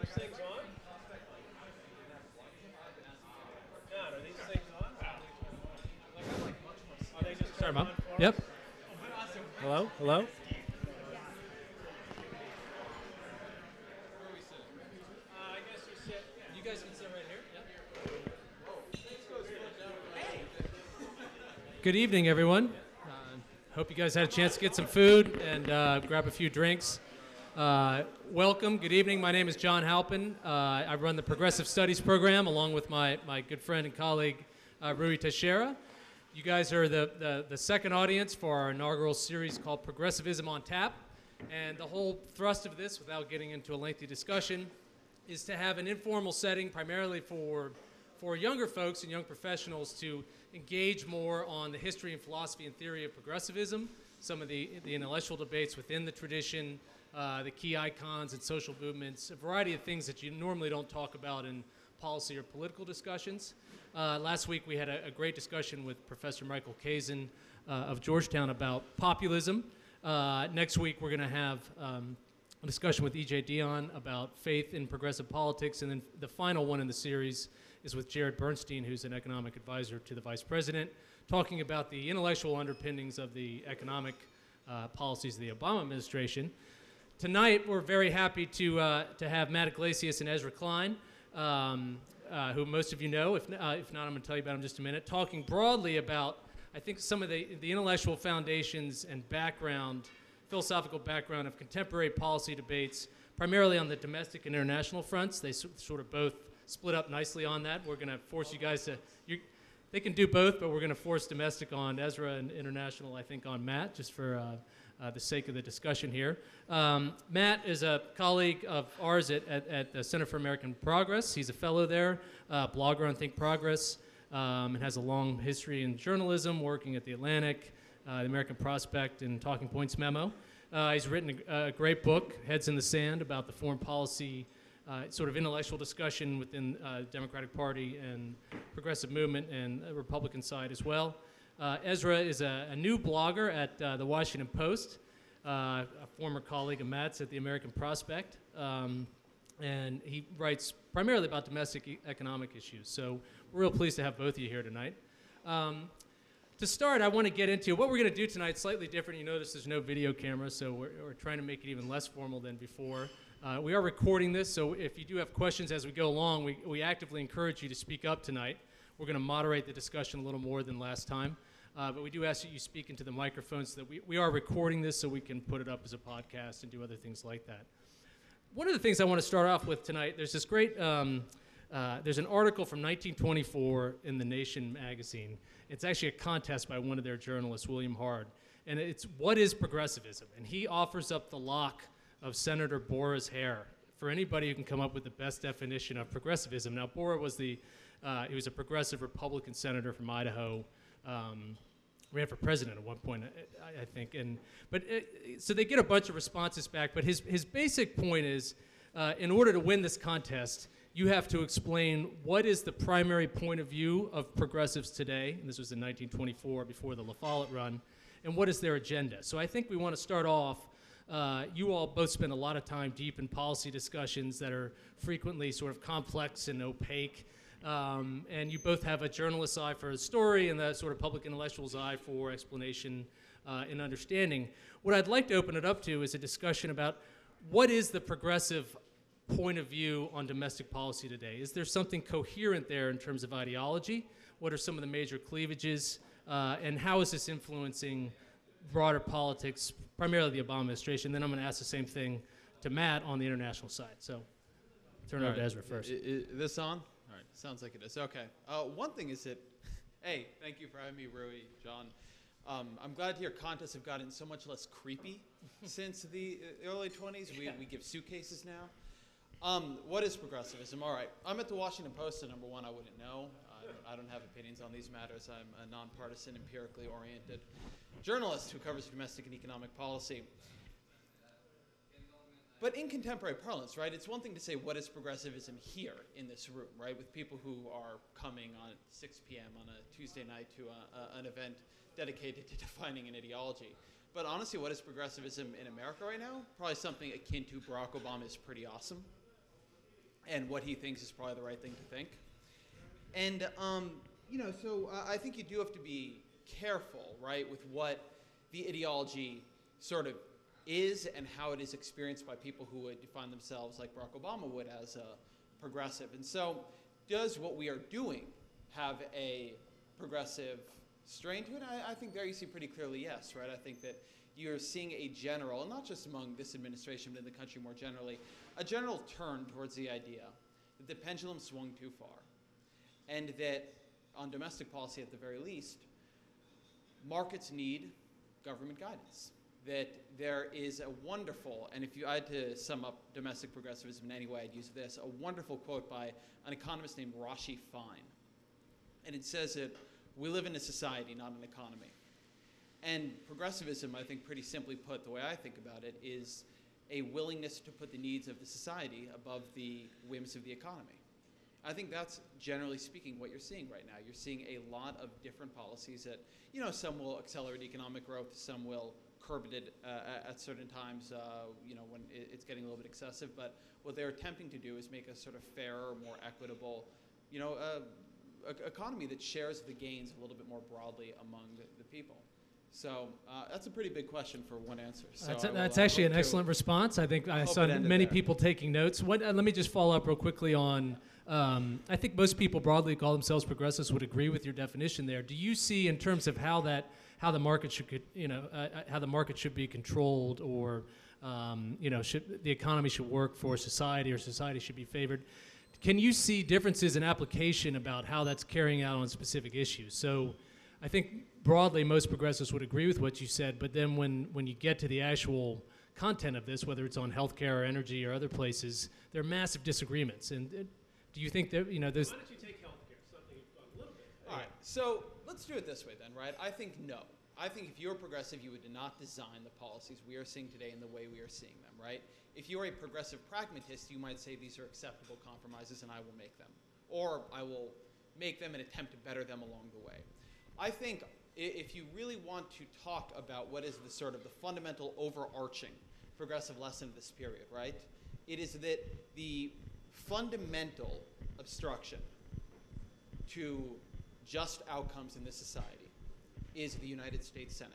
things on? John, are these things on? Are they just Sorry, turned Mom. on for Yep. us? Hello? Hello? I guess you sit. You guys can sit right here. Good evening, everyone. Hope you guys had a chance to get some food and grab a few drinks. Welcome. Good evening. My name is John Halpin. I run the Progressive Studies program along with my good friend and colleague, Rui Teixeira. You guys are the second audience for our inaugural series called Progressivism on Tap. And the whole thrust of this, without getting into a lengthy discussion, is to have an informal setting primarily for younger folks and young professionals to engage more on the history and philosophy and theory of progressivism, some of the intellectual debates within the tradition, the key icons and social movements, a variety of things that you normally don't talk about in policy or political discussions. Last week we had a great discussion with Professor Michael Kazin of Georgetown about populism. Next week we're going to have a discussion with E.J. Dion about faith in progressive politics, and then the final one in the series is with Jared Bernstein, who's an economic advisor to the vice president, talking about the intellectual underpinnings of the economic policies of the Obama administration. Tonight, we're very happy to have Matt Iglesias and Ezra Klein, who most of you know. If not, I'm going to tell you about them in just a minute, talking broadly about, I think, some of the intellectual foundations and background, philosophical background of contemporary policy debates, primarily on the domestic and international fronts. They sort of both split up nicely on that. We're going to force you guys to, they can do both, but we're going to force domestic on Ezra and international, I think, on Matt, just for the sake of the discussion here. Matt is a colleague of ours at the Center for American Progress. He's a fellow there, blogger on Think Progress, and has a long history in journalism, working at The Atlantic, the American Prospect, and Talking Points Memo. He's written a great book, Heads in the Sand, about the foreign policy sort of intellectual discussion within the Democratic Party and progressive movement and the Republican side as well. Ezra is a new blogger at the Washington Post, a former colleague of Matt's at the American Prospect, and he writes primarily about domestic economic issues. So we're real pleased to have both of you here tonight. To start, I want to get into what we're going to do tonight. Slightly different. You notice there's no video camera, so we're trying to make it even less formal than before. We are recording this, so if you do have questions as we go along, we actively encourage you to speak up tonight. We're going to moderate the discussion a little more than last time, but we do ask that you speak into the microphone so that we are recording this so we can put it up as a podcast and do other things like that. One of the things I want to start off with tonight, there's this great, there's an article from 1924 in The Nation magazine. It's actually a contest by one of their journalists, William Hard, and it's what is progressivism? And he offers up the lock of Senator Bora's hair for anybody who can come up with the best definition of progressivism. Now, Bora was he was a progressive Republican senator from Idaho, ran for president at one point, I think. So they get a bunch of responses back, but his basic point is, in order to win this contest, you have to explain what is the primary point of view of progressives today, and this was in 1924, before the La Follette run, and what is their agenda. So I think we want to start off, you all both spend a lot of time deep in policy discussions that are frequently sort of complex and opaque, and you both have a journalist's eye for a story and the sort of public intellectual's eye for explanation and understanding. What I'd like to open it up to is a discussion about what is the progressive point of view on domestic policy today. Is there something coherent there in terms of ideology? What are some of the major cleavages? And how is this influencing broader politics, primarily the Obama administration? Then I'm going to ask the same thing to Matt on the international side. So turn it over to Ezra first. Is this on? All right, sounds like it is. Okay. One thing is that, hey, thank you for having me, Rui, John. I'm glad to hear contests have gotten so much less creepy since the early 20s. We give suitcases now. What is progressivism? All right. I'm at the Washington Post, so number one, I wouldn't know. I don't have opinions on these matters. I'm a nonpartisan, empirically oriented journalist who covers domestic and economic policy. But in contemporary parlance, right, it's one thing to say what is progressivism here in this room, right, with people who are coming on 6 p.m. on a Tuesday night to an event dedicated to defining an ideology. But honestly, what is progressivism in America right now? Probably something akin to Barack Obama's Pretty Awesome. and what he thinks is probably the right thing to think. And, so I think you do have to be careful, right, with what the ideology sort of is and how it is experienced by people who would define themselves like Barack Obama would as a progressive. And so does what we are doing have a progressive strain to it? I think there you see pretty clearly yes, right? I think that you're seeing a general, not just among this administration, but in the country more generally, a general turn towards the idea that the pendulum swung too far, and that on domestic policy at the very least, markets need government guidance. That there is a wonderful, and if I had to sum up domestic progressivism in any way, I'd use this, a wonderful quote by an economist named Rashi Fine. And it says that we live in a society, not an economy. And progressivism, I think pretty simply put, the way I think about it, is a willingness to put the needs of the society above the whims of the economy. I think that's, generally speaking, what you're seeing right now. You're seeing a lot of different policies that, some will accelerate economic growth, some will curb it at certain times, when it's getting a little bit excessive. But what they're attempting to do is make a sort of fairer, more equitable, economy that shares the gains a little bit more broadly among the people. So that's a pretty big question for one answer. So that's actually an excellent response. I think I saw many people taking notes. Let me just follow up real quickly on, I think most people broadly call themselves progressives would agree with your definition there. Do you see in terms of how the market should, how the market should be controlled, or, should the economy should work for society, or society should be favored? Can you see differences in application about how that's carrying out on specific issues? So I think broadly most progressives would agree with what you said, but then when you get to the actual content of this, whether it's on healthcare or energy or other places, there are massive disagreements. And do you think that, there's... Why don't you take healthcare, something you've done a little bit? All right, so let's do it this way then, right? I think no. I think if you're progressive, you would not design the policies we are seeing today in the way we are seeing them, right? If you're a progressive pragmatist, you might say these are acceptable compromises and I will make them. Or I will make them and attempt to better them along the way. I think if you really want to talk about what is the sort of the fundamental overarching progressive lesson of this period, right? It is that the fundamental obstruction to just outcomes in this society is the United States Senate.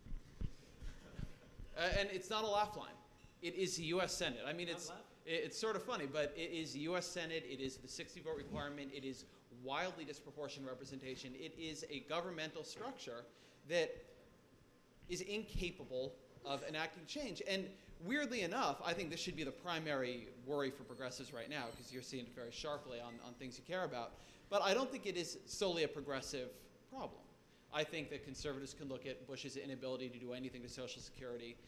And it's not a laugh line. It is the U.S. Senate. I mean, it's sort of funny, but it is the U.S. Senate. It is the 60-vote requirement. It is wildly disproportionate representation. It is a governmental structure that is incapable of enacting change. And weirdly enough, I think this should be the primary worry for progressives right now, because you're seeing it very sharply on things you care about. But I don't think it is solely a progressive problem. I think that conservatives can look at Bush's inability to do anything to Social Security,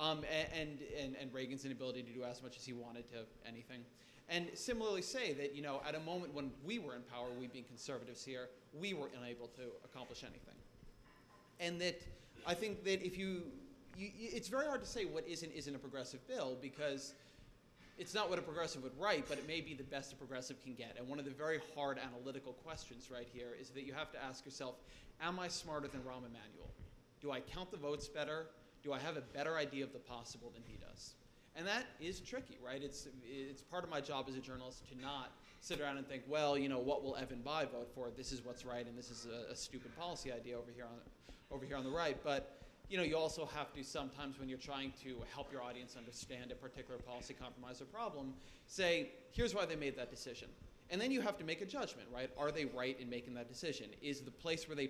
and Reagan's inability to do as much as he wanted to anything. And similarly say that, at a moment when we were in power, we being conservatives here, we were unable to accomplish anything. And that I think that if it's very hard to say what isn't a progressive bill, because it's not what a progressive would write, but it may be the best a progressive can get. And one of the very hard analytical questions right here is that you have to ask yourself, am I smarter than Rahm Emanuel? Do I count the votes better? Do I have a better idea of the possible than he does? And that is tricky, right? It's part of my job as a journalist to not sit around and think, well, what will Evan Bayh vote for? This is what's right, and this is a stupid policy idea over here on the right. But you also have to sometimes, when you're trying to help your audience understand a particular policy compromise or problem, say, here's why they made that decision. And then you have to make a judgment, right? Are they right in making that decision? Is the place where they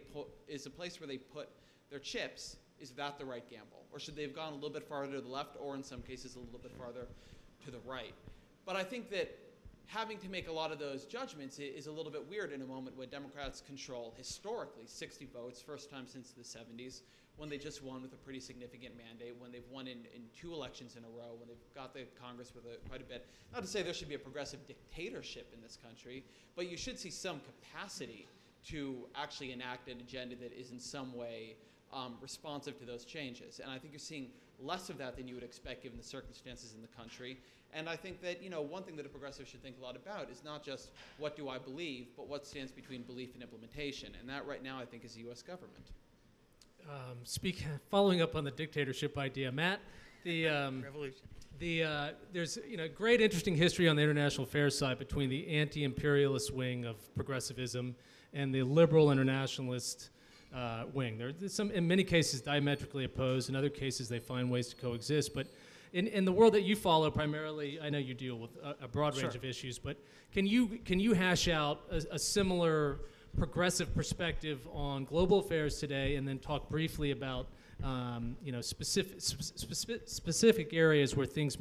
put their chips, is that the right gamble? Or should they have gone a little bit farther to the left, or in some cases a little bit farther to the right? But I think that having to make a lot of those judgments is a little bit weird in a moment when Democrats control, historically, 60 votes, first time since the 70s, when they just won with a pretty significant mandate, when they've won in 2 elections in a row, when they've got the Congress with quite a bit. Not to say there should be a progressive dictatorship in this country, but you should see some capacity to actually enact an agenda that is in some way responsive to those changes. And I think you're seeing less of that than you would expect given the circumstances in the country. And I think that, one thing that a progressive should think a lot about is not just what do I believe, but what stands between belief and implementation. And that right now I think is the U.S. government. Following up on the dictatorship idea, Matt, Revolution. There's great interesting history on the international affairs side between the anti-imperialist wing of progressivism and the liberal internationalist wing. There's some, in many cases, diametrically opposed. In other cases, they find ways to coexist. But in the world that you follow primarily, I know you deal with a broad range of issues, but can you hash out a similar progressive perspective on global affairs today, and then talk briefly about specific areas where things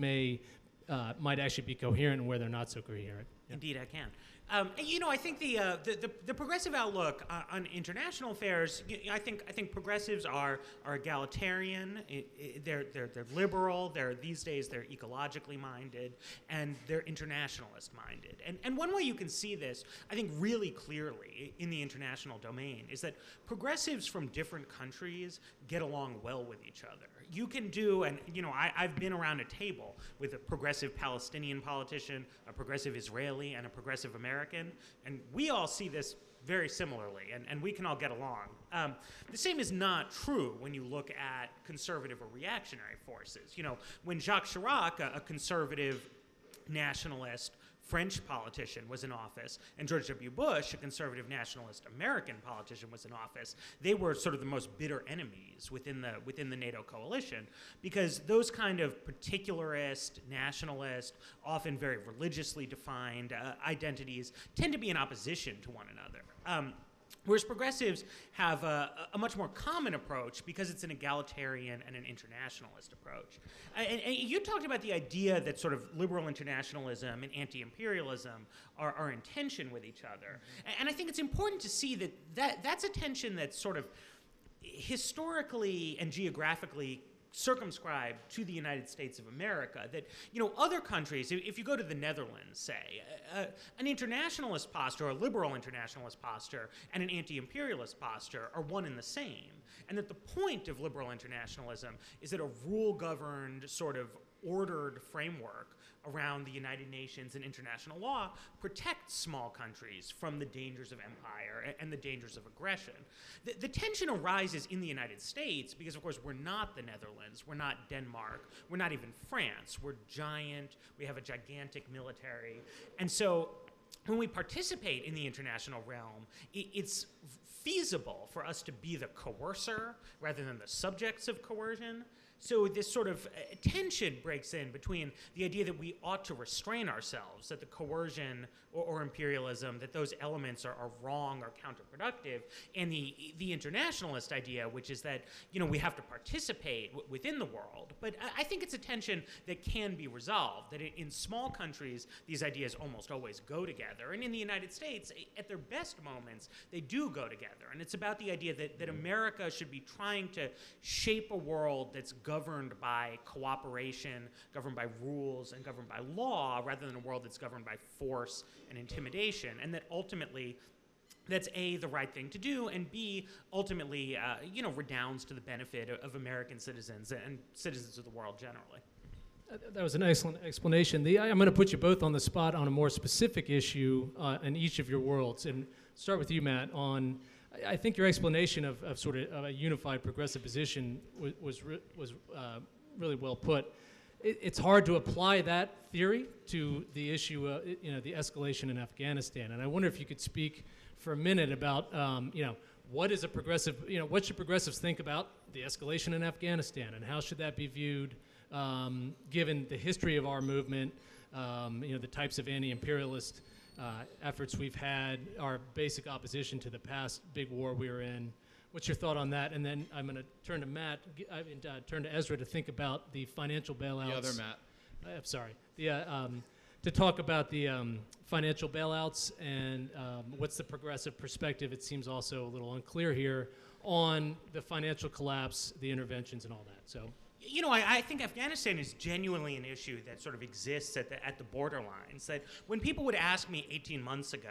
might actually be coherent and where they're not so coherent? Yeah. Indeed, I can. I think the progressive outlook on international affairs. I think progressives are egalitarian. They're liberal. These days they're ecologically minded, and they're internationalist minded. And one way you can see this, I think, really clearly in the international domain is that progressives from different countries get along well with each other. You can do, and I've been around a table with a progressive Palestinian politician, a progressive Israeli, and a progressive American, and we all see this very similarly, and we can all get along. The same is not true when you look at conservative or reactionary forces. When Jacques Chirac, a conservative nationalist French politician, was in office, and George W. Bush, a conservative nationalist American politician, was in office, they were sort of the most bitter enemies within the NATO coalition, because those kind of particularist, nationalist, often very religiously defined identities tend to be in opposition to one another. Whereas progressives have a much more common approach because it's an egalitarian and an internationalist approach. And you talked about the idea that sort of liberal internationalism and anti-imperialism are in tension with each other. And I think it's important to see that's a tension that's sort of historically and geographically circumscribed to the United States of America, that other countries, if you go to the Netherlands, say, an internationalist posture, a liberal internationalist posture, and an anti-imperialist posture are one and the same, and that the point of liberal internationalism is that a rule-governed, sort of ordered framework around the United Nations and international law protects small countries from the dangers of empire and the dangers of aggression. The tension arises in the United States because, of course, we're not the Netherlands, we're not Denmark, we're not even France. We're giant, we have a gigantic military. And so when we participate in the international realm, it's feasible for us to be the coercer rather than the subjects of coercion. So this sort of tension breaks in between the idea that we ought to restrain ourselves, that the coercion or imperialism, that those elements are wrong or counterproductive, and the internationalist idea, which is that we have to participate within the world. But I think it's a tension that can be resolved, that in small countries, these ideas almost always go together. And in the United States, at their best moments, they do go together. And it's about the idea that America should be trying to shape a world that's governed by cooperation, governed by rules, and governed by law, rather than a world that's governed by force and intimidation, and that ultimately that's A, the right thing to do, and B, ultimately, redounds to the benefit of American citizens and citizens of the world generally. That was an excellent explanation. I'm going to put you both on the spot on a more specific issue in each of your worlds, and start with you, Matt, on I think your explanation of sort of a unified progressive position was really well put. It's hard to apply that theory to the issue, the escalation in Afghanistan. And I wonder if you could speak for a minute about, what is a progressive, what should progressives think about the escalation in Afghanistan, and how should that be viewed, given the history of our movement, the types of anti-imperialist efforts we've had, our basic opposition to the past big war we were in. What's your thought on that? And then I'm going to turn to Matt, turn to Ezra to think about the financial bailouts. The other Matt. I'm sorry. To talk about the financial bailouts and what's the progressive perspective. It seems also a little unclear here on the financial collapse, the interventions, and all that. So. I think Afghanistan is genuinely an issue that sort of exists at the borderlines. That when people would ask me 18 months ago,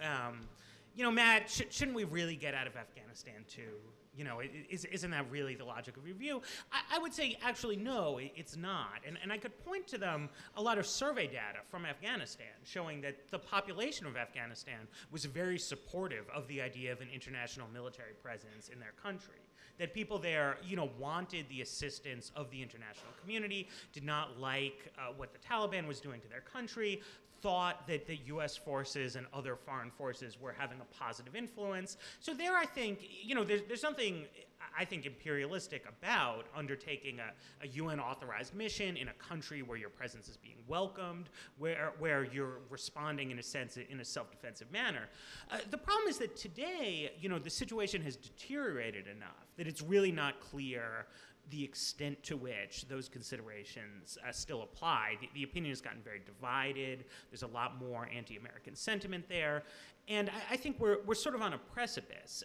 Matt, shouldn't we really get out of Afghanistan too? Isn't that really the logic of your view? I would say, actually, no, it's not. And I could point to them a lot of survey data from Afghanistan showing that the population of Afghanistan was very supportive of the idea of an international military presence in their country. that people there, wanted the assistance of the international community, did not like what the Taliban was doing to their country, thought that the U.S. forces and other foreign forces were having a positive influence. So there, I think, there's something, I think, imperialistic about undertaking a UN-authorized mission in a country where your presence is being welcomed, where you're responding, in a sense, in a self-defensive manner. The problem is that today, the situation has deteriorated enough that it's really not clear the extent to which those considerations still apply. The opinion has gotten very divided. There's a lot more anti-American sentiment there. And I think we're sort of on a precipice.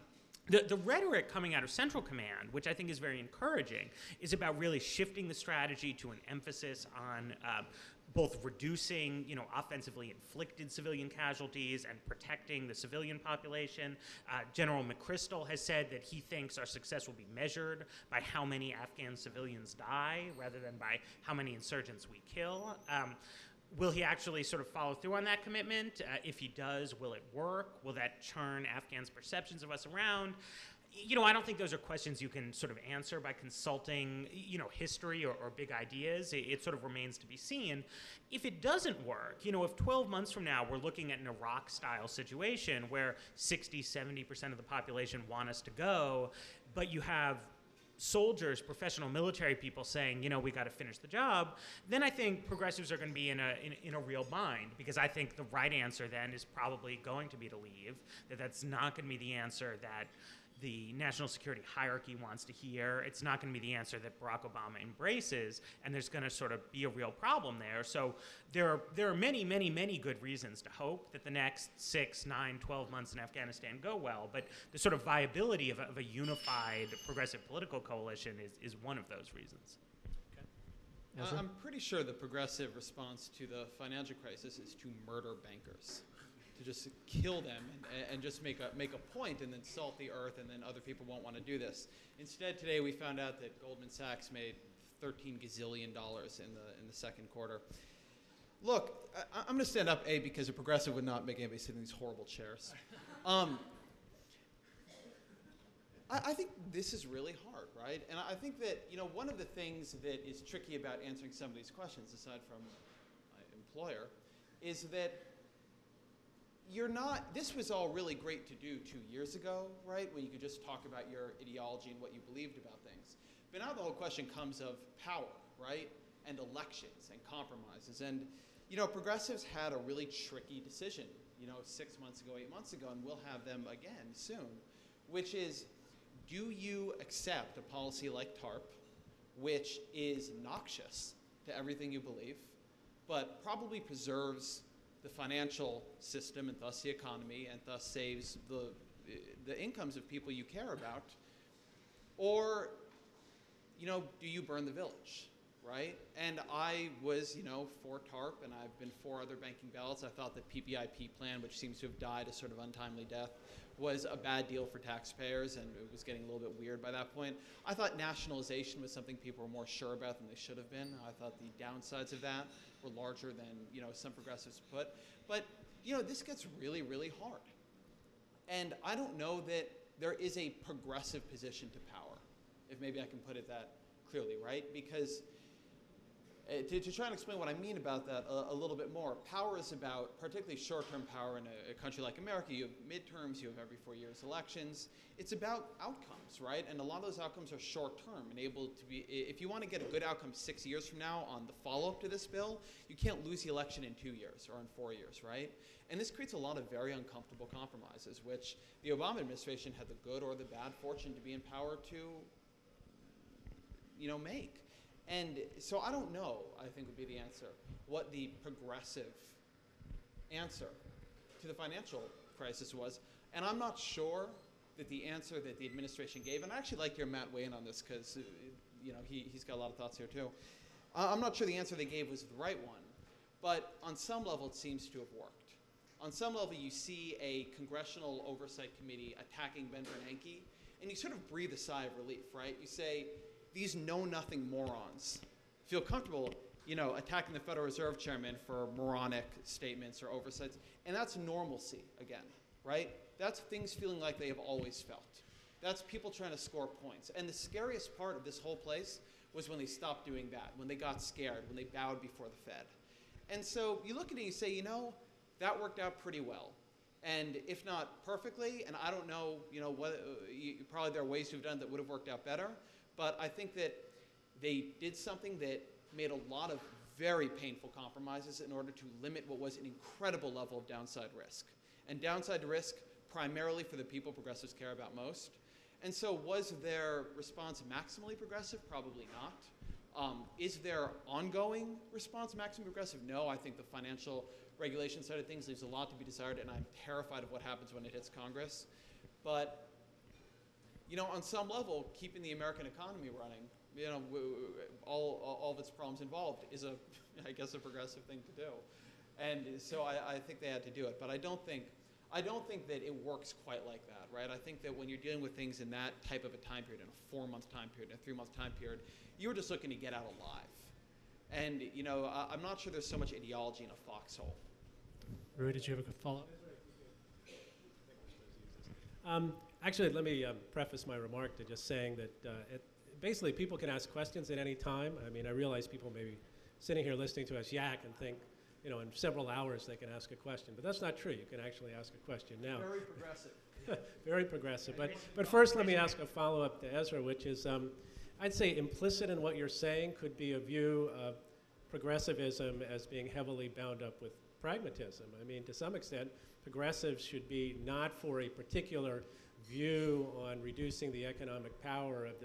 The rhetoric coming out of Central Command, which I think is very encouraging, is about really shifting the strategy to an emphasis on both reducing, offensively inflicted civilian casualties and protecting the civilian population. General McChrystal has said that he thinks our success will be measured by how many Afghan civilians die rather than by how many insurgents we kill. Will he actually sort of follow through on that commitment? If he does, will it work? Will that churn Afghans' perceptions of us around? I don't think those are questions you can sort of answer by consulting, history or big ideas. It sort of remains to be seen. If it doesn't work, if 12 months from now we're looking at an Iraq-style situation where 60, 70% of the population want us to go, but you have soldiers, professional military people saying, we got to finish the job, then I think progressives are going to be in a real bind, because I think the right answer then is probably going to be to leave, that's not going to be the answer that the national security hierarchy wants to hear. It's not going to be the answer that Barack Obama embraces, and there's going to sort of be a real problem there. So there are many, many, many good reasons to hope that the next 6, 9, 12 months in Afghanistan go well, but the sort of viability of a unified progressive political coalition is one of those reasons. Ezra? I'm pretty sure the progressive response to the financial crisis is to murder bankers. To just kill them and just make a point and then salt the earth, and then other people won't want to do this. Instead, today we found out that Goldman Sachs made $13 gazillion in the second quarter. Look, I'm going to stand up, because a progressive would not make anybody sit in these horrible chairs. I think this is really hard, right? And I think that one of the things that is tricky about answering some of these questions, aside from my employer, is that this was all really great to do 2 years ago, right? When you could just talk about your ideology and what you believed about things. But now the whole question comes of power, right? And elections and compromises. And, progressives had a really tricky decision, 6 months ago, 8 months ago, and we'll have them again soon, which is, do you accept a policy like TARP, which is noxious to everything you believe, but probably preserves the financial system and thus the economy and thus saves the incomes of people you care about? Or, do you burn the village, right? And I was, for TARP, and I've been for other banking bailouts. I thought the PPIP plan, which seems to have died a sort of untimely death, was a bad deal for taxpayers, and it was getting a little bit weird by that point. I thought nationalization was something people were more sure about than they should have been. I thought the downsides of that were larger than some progressives put. But this gets really, really hard. And I don't know that there is a progressive position to power, if maybe I can put it that clearly, right? Because to try and explain what I mean about that a little bit more, power is about, particularly short-term power in a country like America. You have midterms, you have every 4 years elections. It's about outcomes, right? And a lot of those outcomes are short-term and able to be, if you want to get a good outcome 6 years from now on the follow-up to this bill, you can't lose the election in 2 years or in 4 years, right? And this creates a lot of very uncomfortable compromises, which the Obama administration had the good or the bad fortune to be in power to, make. And so I don't know, I think would be the answer, what the progressive answer to the financial crisis was. And I'm not sure that the answer that the administration gave, and I actually like to hear Matt weigh in on this because he's got a lot of thoughts here too. I'm not sure the answer they gave was the right one, but on some level it seems to have worked. On some level you see a congressional oversight committee attacking Ben Bernanke, and you sort of breathe a sigh of relief, right? You say, these know-nothing morons feel comfortable, attacking the Federal Reserve Chairman for moronic statements or oversights, and that's normalcy again, right? That's things feeling like they have always felt. That's people trying to score points. And the scariest part of this whole place was when they stopped doing that, when they got scared, when they bowed before the Fed. And so you look at it and you say, you know, that worked out pretty well. And if not perfectly, and I don't know, you know, probably there are ways to have done that would have worked out better, but I think that they did something that made a lot of very painful compromises in order to limit what was an incredible level of downside risk. And downside risk primarily for the people progressives care about most. And so was their response maximally progressive? Probably not. Is their ongoing response maximally progressive? No, I think the financial regulation side of things leaves a lot to be desired, and I'm terrified of what happens when it hits Congress. But, you know, on some level, keeping the American economy running, you know, all of its problems involved is I guess, a progressive thing to do. And so I think they had to do it. But I don't think that it works quite like that, right? I think that when you're dealing with things in that type of a time period, in a 4-month time period, a 3-month time period, you're just looking to get out alive. And, you know, I'm not sure there's so much ideology in a foxhole. Rui, did you have a quick follow-up? Actually, let me preface my remark to just saying that basically people can ask questions at any time. I mean, I realize people may be sitting here listening to us yak and think, you know, in several hours they can ask a question. But that's not true. You can actually ask a question now. Very progressive. Very progressive. But first let me ask a follow-up to Ezra, which is I'd say implicit in what you're saying could be a view of progressivism as being heavily bound up with pragmatism. I mean, to some extent, progressives should be not for a particular view on reducing the economic power of the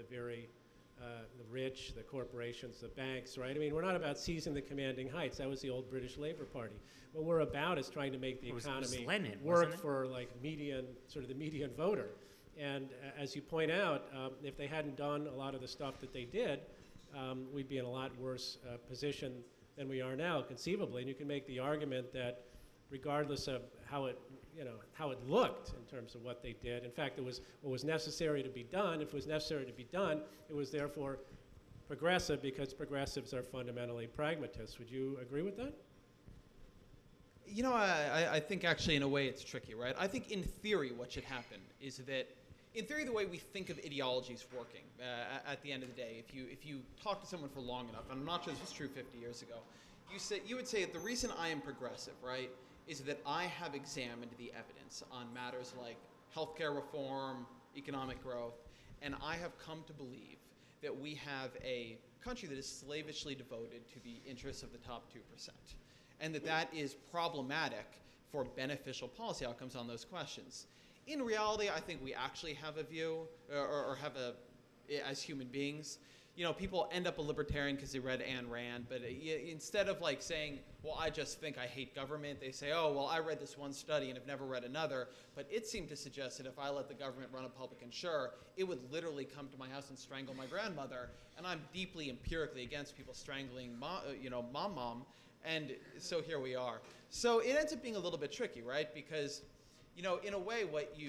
rich, the corporations, the banks, right? I mean, we're not about seizing the commanding heights. That was the old British Labour Party. What we're about is trying to make the economy work for like the median voter. And as you point out, if they hadn't done a lot of the stuff that they did, we'd be in a lot worse position than we are now, conceivably. And you can make the argument that regardless of how it looked in terms of what they did, in fact, it was what was necessary to be done. If it was necessary to be done, it was therefore progressive because progressives are fundamentally pragmatists. Would you agree with that? You know, I think actually in a way it's tricky, right? I think in theory what should happen is that, in theory, the way we think of ideology is working at the end of the day. If you talk to someone for long enough, and I'm not sure this was true 50 years ago, you would say that the reason I am progressive, right, is that I have examined the evidence on matters like healthcare reform, economic growth, and I have come to believe that we have a country that is slavishly devoted to the interests of the top 2%, and that is problematic for beneficial policy outcomes on those questions. In reality, I think we actually have a view, or have as human beings, you know, people end up a libertarian because they read Ayn Rand, but instead of like saying, well, I just think I hate government, they say, oh, well, I read this one study and have never read another, but it seemed to suggest that if I let the government run a public insurer, it would literally come to my house and strangle my grandmother, and I'm deeply empirically against people strangling mom, and so here we are. So it ends up being a little bit tricky, right? Because, you know, in a way,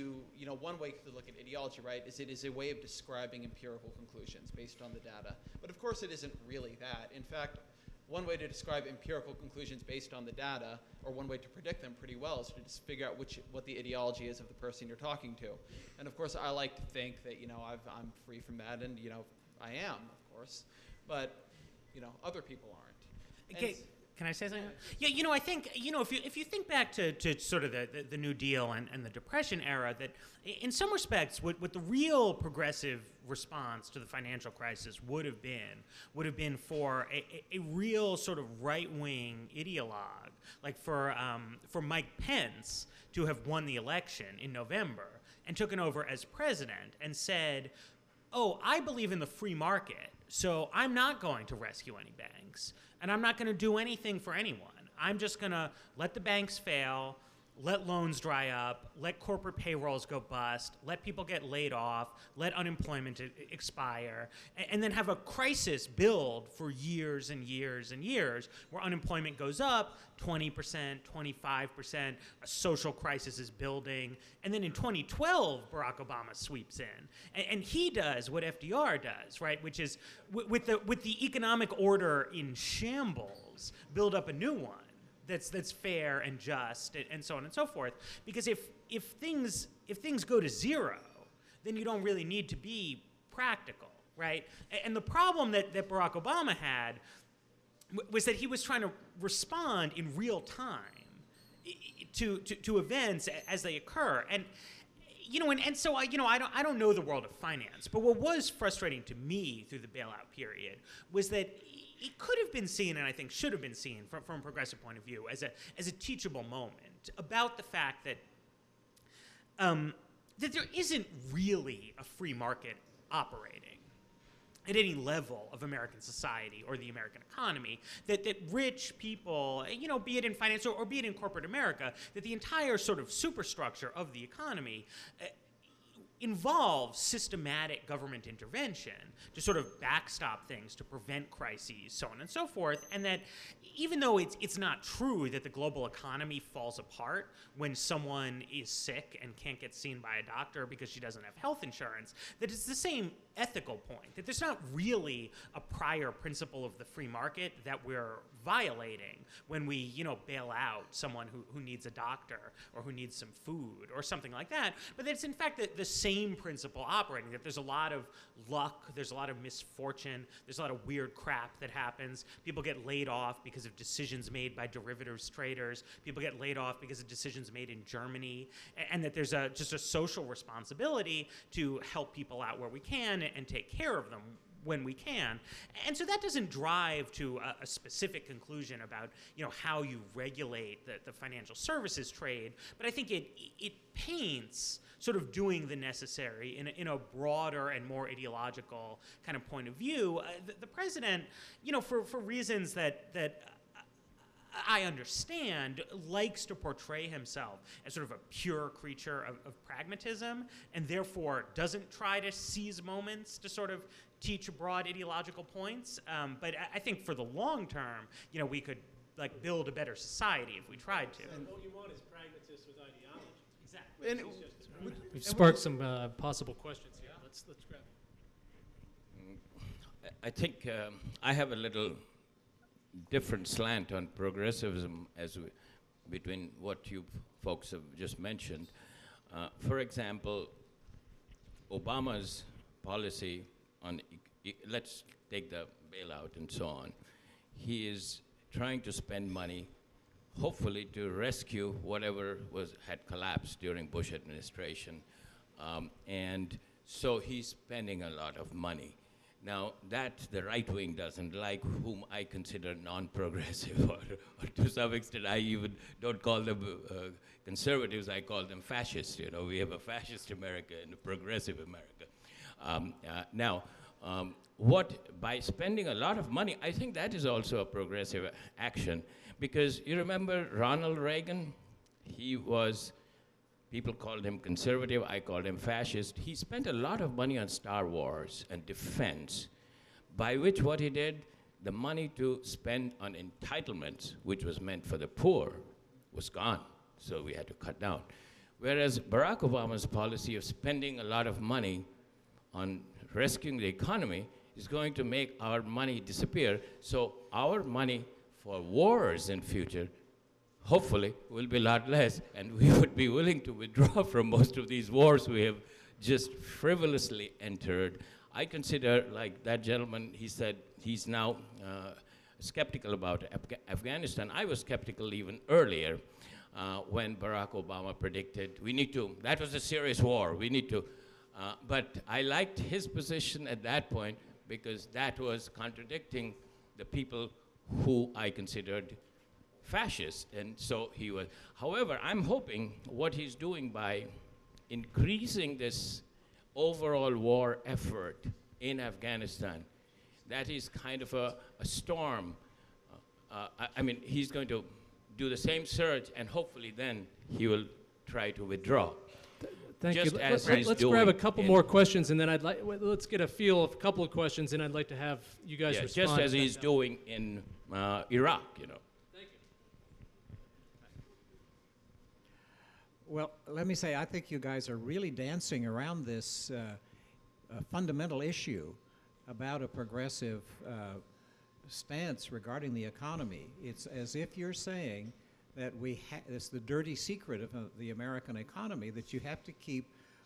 one way to look at ideology, right, is it is a way of describing empirical conclusions based on the data. But of course, it isn't really that. In fact, one way to describe empirical conclusions based on the data, or one way to predict them pretty well, is to just figure out what the ideology is of the person you're talking to. And of course, I like to think that, you know, I'm free from that, and, you know, I am, of course. But, you know, other people aren't. Okay. Can I say something? Yeah, you know, I think, you know, if you think back to sort of the New Deal and the Depression era, that in some respects, what the real progressive response to the financial crisis would have been for a real sort of right-wing ideologue, like for Mike Pence to have won the election in November and taken over as president and said, oh, I believe in the free market, so I'm not going to rescue any banks. And I'm not going to do anything for anyone. I'm just going to let the banks fail, let loans dry up, let corporate payrolls go bust, let people get laid off, let unemployment expire, and then have a crisis build for years and years and years where unemployment goes up 20%, 25%, a social crisis is building, and then in 2012, Barack Obama sweeps in. And he does what FDR does, right, which is with the economic order in shambles, build up a new one that's fair and just and so on and so forth. Because if things go to zero, then you don't really need to be practical, right? And the problem that Barack Obama had was that he was trying to respond in real time to events as they occur. And so I don't know the world of finance, but what was frustrating to me through the bailout period was that it could have been seen, and I think should have been seen from a progressive point of view, as a teachable moment about the fact that that there isn't really a free market operating at any level of American society or the American economy, that rich people, be it in finance or be it in corporate America, that the entire sort of superstructure of the economy involves systematic government intervention to sort of backstop things, to prevent crises, so on and so forth, and that even though it's not true that the global economy falls apart when someone is sick and can't get seen by a doctor because she doesn't have health insurance, that it's the same ethical point, that there's not really a prior principle of the free market that we're violating when we, bail out someone who needs a doctor or who needs some food or something like that, but that it's in fact the same principle operating, that there's a lot of luck, there's a lot of misfortune, there's a lot of weird crap that happens. People get laid off because of decisions made by derivatives traders. People get laid off because of decisions made in Germany, and that there's just a social responsibility to help people out where we can and take care of them when we can. And so that doesn't drive to a specific conclusion about how you regulate the financial services trade, but I think it paints sort of doing the necessary in a broader and more ideological kind of point of view. The president, for reasons that I understand, likes to portray himself as sort of a pure creature of pragmatism, and therefore doesn't try to seize moments to sort of teach broad ideological points. But I think for the long term, we could build a better society if we tried to. And what you want is pragmatists with ideology. Exactly. And We've sparked some possible questions here. Let's grab it. I think I have a little different slant on progressivism between what you folks have just mentioned. For example, Obama's policy on, let's take the bailout and so on. He is trying to spend money, hopefully to rescue whatever had collapsed during Bush administration. And so he's spending a lot of money. Now, that the right wing doesn't like, whom I consider non-progressive, or to some extent I even don't call them conservatives, I call them fascists. We have a fascist America and a progressive America. By spending a lot of money, I think that is also a progressive action, because you remember Ronald Reagan? People called him conservative, I called him fascist. He spent a lot of money on Star Wars and defense, by which what he did, the money to spend on entitlements, which was meant for the poor, was gone. So we had to cut down. Whereas Barack Obama's policy of spending a lot of money on rescuing the economy is going to make our money disappear. So our money for wars in future hopefully will be a lot less, and we would be willing to withdraw from most of these wars we have just frivolously entered. I consider, like that gentleman, he said he's now skeptical about Afghanistan. I was skeptical even earlier when Barack Obama predicted that was a serious war, but I liked his position at that point because that was contradicting the people who I considered fascist, and so he was. However, I'm hoping what he's doing by increasing this overall war effort in Afghanistan, that is kind of a storm. I mean, he's going to do the same surge, and hopefully then he will try to withdraw. Thank Just you. as Let's he's grab a doing couple in- more questions, and then let's get a feel of a couple of questions, and I'd like to have you guys Yeah, respond. just as he's doing in Iraq, Well, let me say, I think you guys are really dancing around this fundamental issue about a progressive stance regarding the economy. It's as if you're saying that it's the dirty secret of the American economy that you have to keep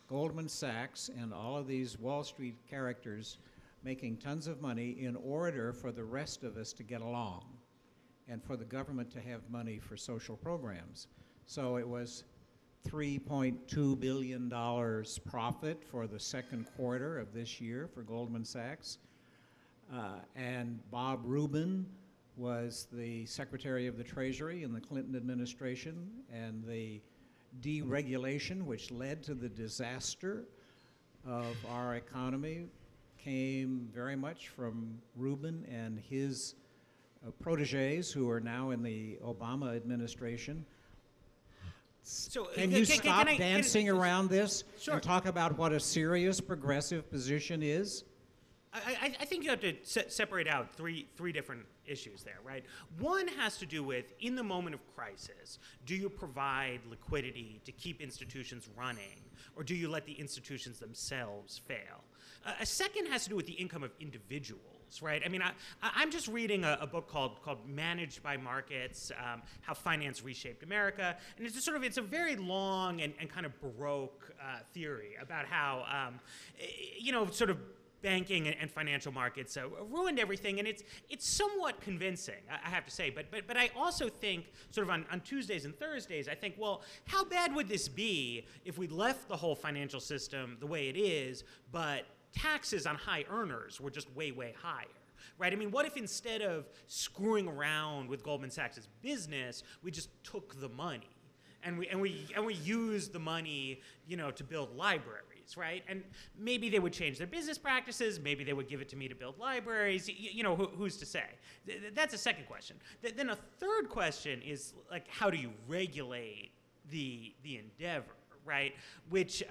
Goldman Sachs and all of these Wall Street characters making tons of money in order for the rest of us to get along and for the government to have money for social programs. So it was $3.2 billion profit for the second quarter of this year for Goldman Sachs. And Bob Rubin was the Secretary of the Treasury in the Clinton administration, and the deregulation, which led to the disaster of our economy, came very much from Rubin and his proteges, who are now in the Obama administration. So Can you stop I- dancing around this Sure. and talk about what a serious progressive position is? I think you have to separate out three different issues there, right? One has to do with, in the moment of crisis, do you provide liquidity to keep institutions running, or do you let the institutions themselves fail? A second has to do with the income of individuals, right? I mean, I'm just reading a book called Managed by Markets, How Finance Reshaped America, and it's just sort of, it's a very long and kind of Baroque theory about how, sort of banking and financial markets ruined everything, and it's somewhat convincing, I have to say. But I also think, sort of on Tuesdays and Thursdays, I think, well, how bad would this be if we left the whole financial system the way it is, but taxes on high earners were just way, way higher? Right? I mean, what if instead of screwing around with Goldman Sachs' business, we just took the money and we used the money, to build libraries? Right? And maybe they would change their business practices. Maybe they would give it to me to build libraries. Who's to say? That's a second question. Then a third question is, like, how do you regulate the endeavor, right? Which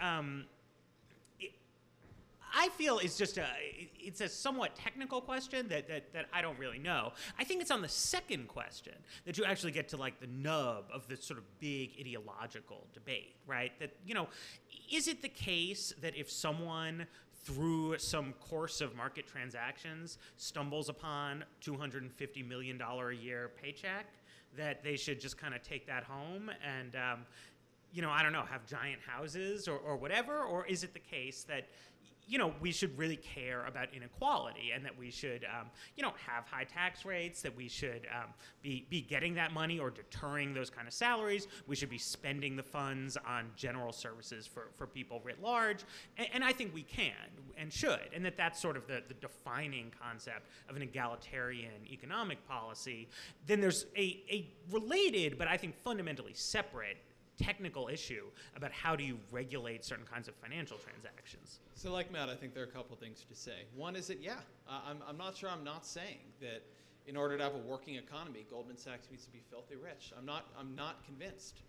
I feel is just it's a somewhat technical question that I don't really know. I think it's on the second question that you actually get to, like, the nub of this sort of big ideological debate, right? That, is it the case that if someone through some course of market transactions stumbles upon $250 million a year paycheck, that they should just kind of take that home and, I don't know, have giant houses or whatever? Or is it the case that, we should really care about inequality, and that we should, have high tax rates, that we should be getting that money or deterring those kind of salaries. We should be spending the funds on general services for people writ large. And I think we can and should, and that's sort of the defining concept of an egalitarian economic policy. Then there's a related, but I think fundamentally separate, technical issue about how do you regulate certain kinds of financial transactions. So like Matt, I think there are a couple things to say. One is that, I'm not sure I'm not saying that in order to have a working economy, Goldman Sachs needs to be filthy rich. I'm not convinced.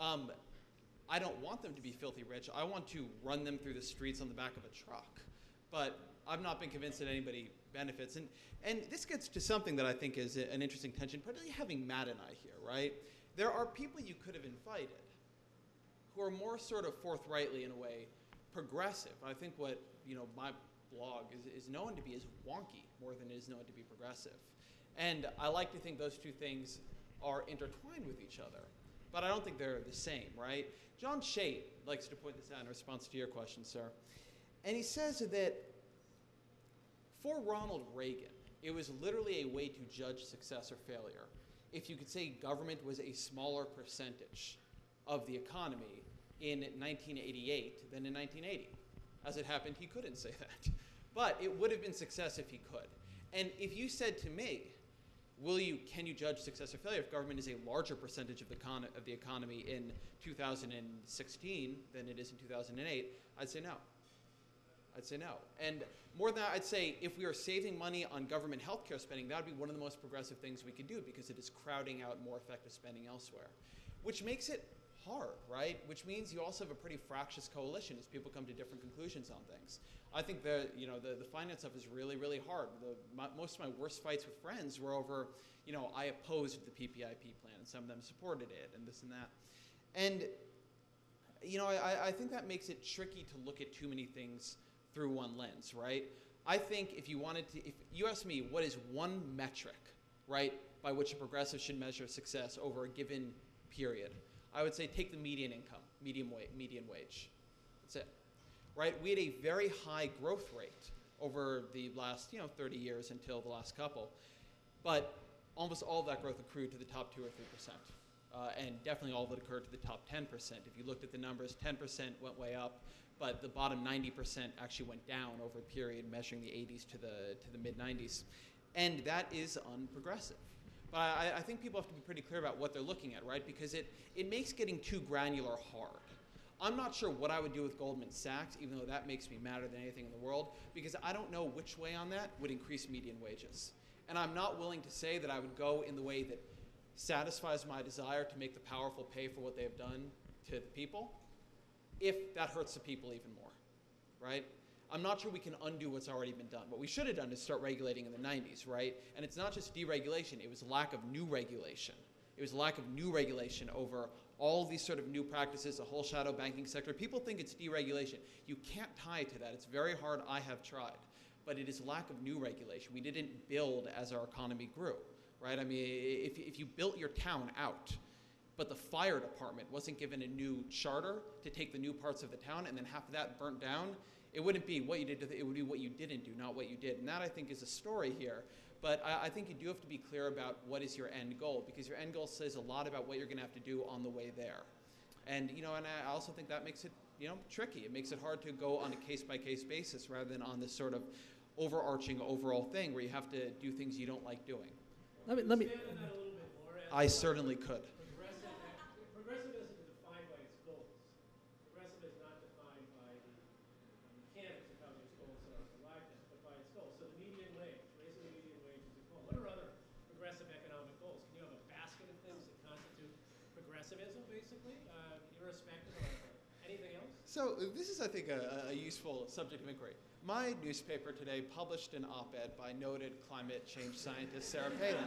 I don't want them to be filthy rich. I want to run them through the streets on the back of a truck. But I've not been convinced that anybody benefits. And this gets to something that I think is an interesting tension, particularly having Matt and I here, right? There are people you could have invited who are more sort of forthrightly, in a way, progressive. I think what my blog is known to be is wonky more than it is known to be progressive. And I like to think those two things are intertwined with each other. But I don't think they're the same, right? John Shate likes to point this out in response to your question, sir. And he says that for Ronald Reagan, it was literally a way to judge success or failure if you could say government was a smaller percentage of the economy in 1988 than in 1980. As it happened, he couldn't say that. But it would have been success if he could. And if you said to me, can you judge success or failure if government is a larger percentage of the economy in 2016 than it is in 2008, I'd say no. I'd say no. And more than that, I'd say if we are saving money on government healthcare spending, that would be one of the most progressive things we could do, because it is crowding out more effective spending elsewhere, which makes it hard, right? Which means you also have a pretty fractious coalition as people come to different conclusions on things. I think the finance stuff is really, really hard. Most of my worst fights with friends were over, I opposed the PPIP plan and some of them supported it and this and that. And, I think that makes it tricky to look at too many things through one lens, right? I think if you ask me what is one metric, right, by which a progressive should measure success over a given period, I would say take the median income, median wage. That's it. right? We had a very high growth rate over the last 30 years until the last couple, but almost all of that growth accrued to the top 2 or 3%, and definitely all of it occurred to the top 10%. If you looked at the numbers, 10% went way up, but the bottom 90% actually went down over a period measuring the 80s to the mid 90s, and that is unprogressive. But I think people have to be pretty clear about what they're looking at, right? Because it makes getting too granular hard. I'm not sure what I would do with Goldman Sachs, even though that makes me madder than anything in the world, because I don't know which way on that would increase median wages. And I'm not willing to say that I would go in the way that satisfies my desire to make the powerful pay for what they have done to the people, if that hurts the people even more, right? I'm not sure we can undo what's already been done. What we should have done is start regulating in the 90s, right? And it's not just deregulation, it was lack of new regulation. It was lack of new regulation over all these sort of new practices, the whole shadow banking sector. People think it's deregulation. You can't tie it to that. It's very hard. I have tried. But it is lack of new regulation. We didn't build as our economy grew, right? I mean, if you built your town out, but the fire department wasn't given a new charter to take the new parts of the town, and then half of that burnt down, it wouldn't be what you did, it would be what you didn't do, not what you did. And that, I think, is a story here. But I think you do have to be clear about what is your end goal, because your end goal says a lot about what you're going to have to do on the way there. And, and I also think that makes it, tricky. It makes it hard to go on a case-by-case basis rather than on this sort of overarching overall thing where you have to do things you don't like doing. Let me. Expand on that a little bit more. I certainly could. Progressive isn't defined by its goals. Progressive is not defined by the mechanics of how these goals are arrived at, but by its goals. So the median wage, raising the median wage is a goal. What are other progressive economic goals? Can you have a basket of things that constitute progressivism, basically, irrespective of anything else? So this is, I think, a useful subject of inquiry. My newspaper today published an op-ed by noted climate change scientist Sarah Palin.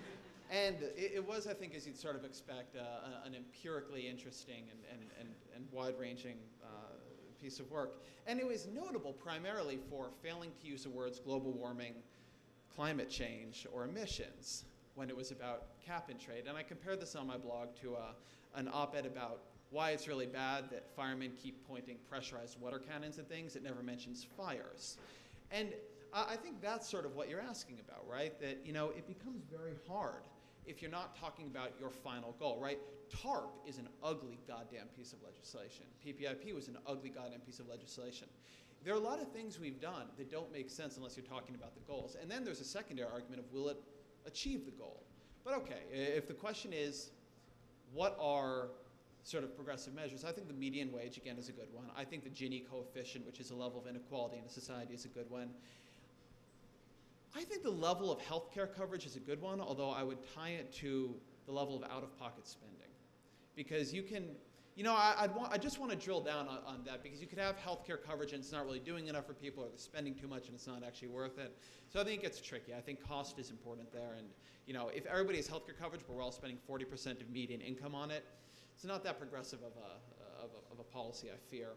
And it was, I think, as you'd sort of expect, an empirically interesting and wide-ranging piece of work. And it was notable primarily for failing to use the words global warming, climate change, or emissions when it was about cap and trade. And I compared this on my blog to an op-ed about why it's really bad that firemen keep pointing pressurized water cannons at things. It never mentions fires. And I think that's sort of what you're asking about, right? That, it becomes very hard if you're not talking about your final goal, right? TARP is an ugly goddamn piece of legislation. PPIP was an ugly goddamn piece of legislation. There are a lot of things we've done that don't make sense unless you're talking about the goals. And then there's a secondary argument of will it achieve the goal? But okay, if the question is what are sort of progressive measures, I think the median wage, again, is a good one. I think the Gini coefficient, which is a level of inequality in a society, is a good one. I think the level of healthcare coverage is a good one, although I would tie it to the level of out-of-pocket spending. Because you can, I just want to drill down on that, because you could have healthcare coverage and it's not really doing enough for people, or they're spending too much and it's not actually worth it. So I think it gets tricky. I think cost is important there. And, if everybody has healthcare coverage, but we're all spending 40% of median income on it, it's not that progressive of a policy, I fear.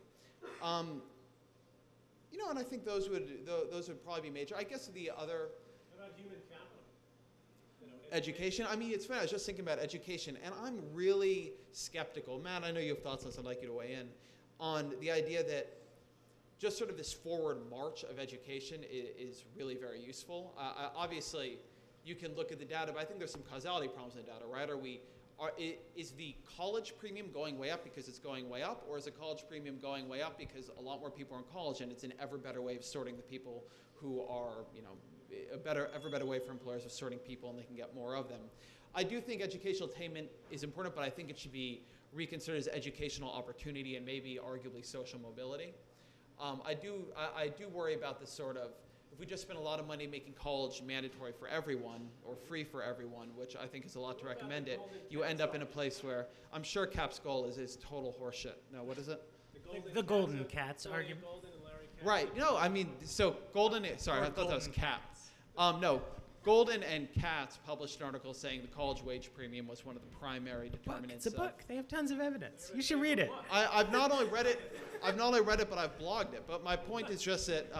And I think those would probably be major. I guess the other. What about human capital? Education. I mean, it's funny. I was just thinking about education, and I'm really skeptical. Matt, I know you have thoughts on this. I'd like you to weigh in on the idea that just sort of this forward march of education is really very useful. Obviously, you can look at the data, but I think there's some causality problems in the data, right? Is the college premium going way up because it's going way up, or is the college premium going way up because a lot more people are in college and it's an ever better way of sorting the people who are, ever better way for employers of sorting people and they can get more of them. I do think educational attainment is important, but I think it should be reconsidered as educational opportunity and maybe arguably social mobility. I do worry about this sort of, if we just spend a lot of money making college mandatory for everyone or free for everyone, which I think is a lot to recommend it, you end up in a place where I'm sure Cap's goal is total horseshit. No, what is it? The Golden Cats argument. Golden and Larry Katz. Right. No, I mean, so Golden, sorry, I thought that was Cap. No, Golden and Katz published an article saying the college wage premium was one of the primary determinants. It's a book. They have tons of evidence. You should read it. I've not only read it, but I've blogged it. But my point is just that,